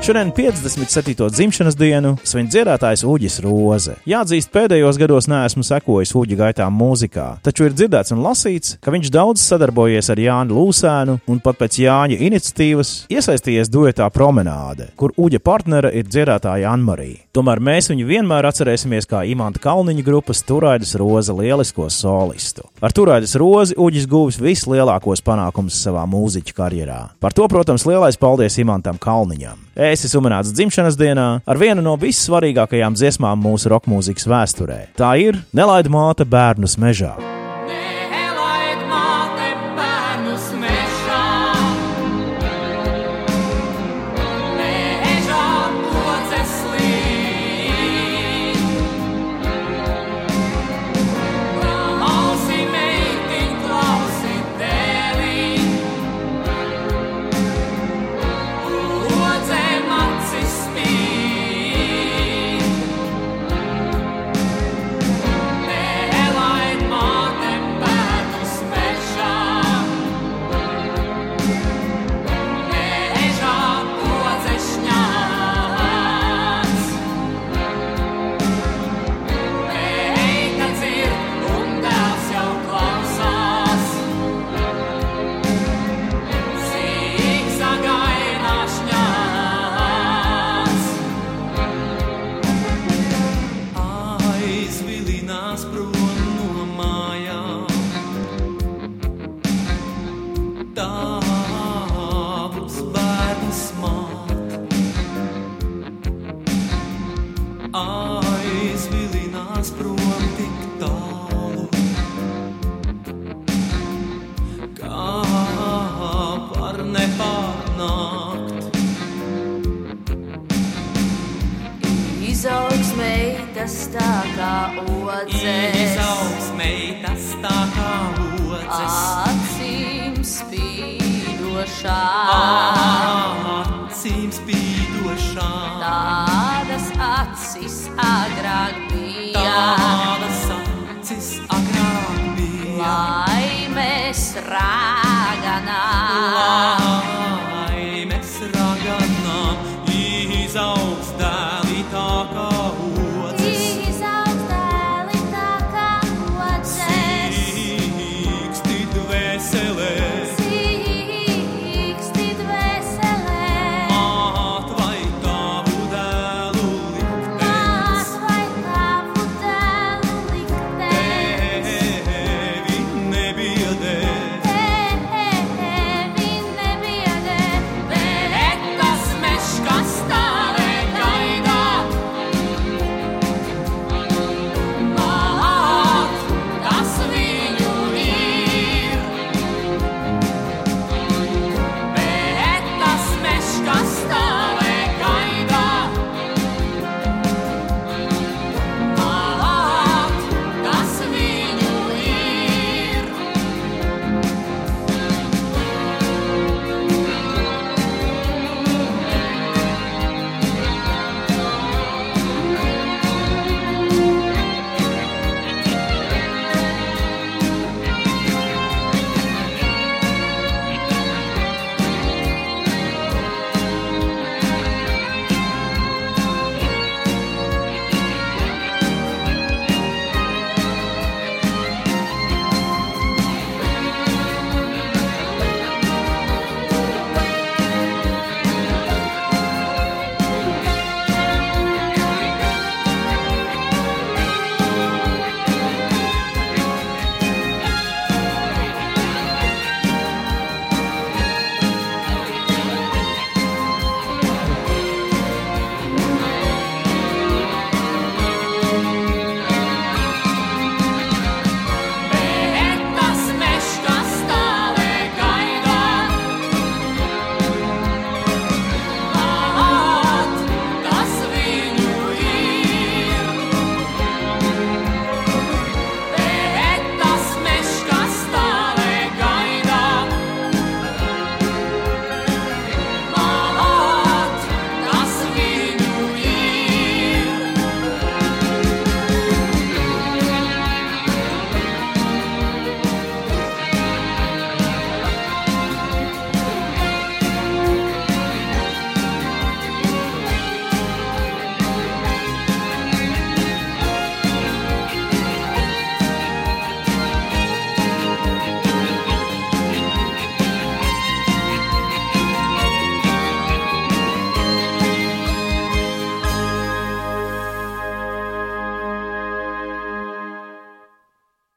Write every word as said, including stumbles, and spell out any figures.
Šodien piecdesmit septīto dzimšanas dienu svin dziedātājs Uģis Roze. Jāatzīst, pēdējos gados neesmu sekojis Uģi gaitām mūzikā, taču ir dzirdēts un lasīts, ka viņš daudz sadarbojies ar Jāņu Lūsēnu un pat pēc Jāņa iniciatīvas iesaistījies duetā Promenāde, kur Uģa partnere ir dziedātāja Anmarija. Tomēr mēs viņu vienmēr atcerēsimies kā Imanta Kalniņa grupas Turaidas Roze lielisko solistu. Ar Turaidas Rozi Uģis guvis vislielākos panākumus savā mūziķu karjerā. Par to, protams, lielais paldies Imantam Kalniņam. Es esmu umanāts dzimšanas dienā ar vienu no vissvarīgākajām dziesmām mūsu rokmūzikas vēsturē. Tā ir Nelaid māte bērnus mežā. Acīm spīdošā, tādas acis agrāk bija. Tā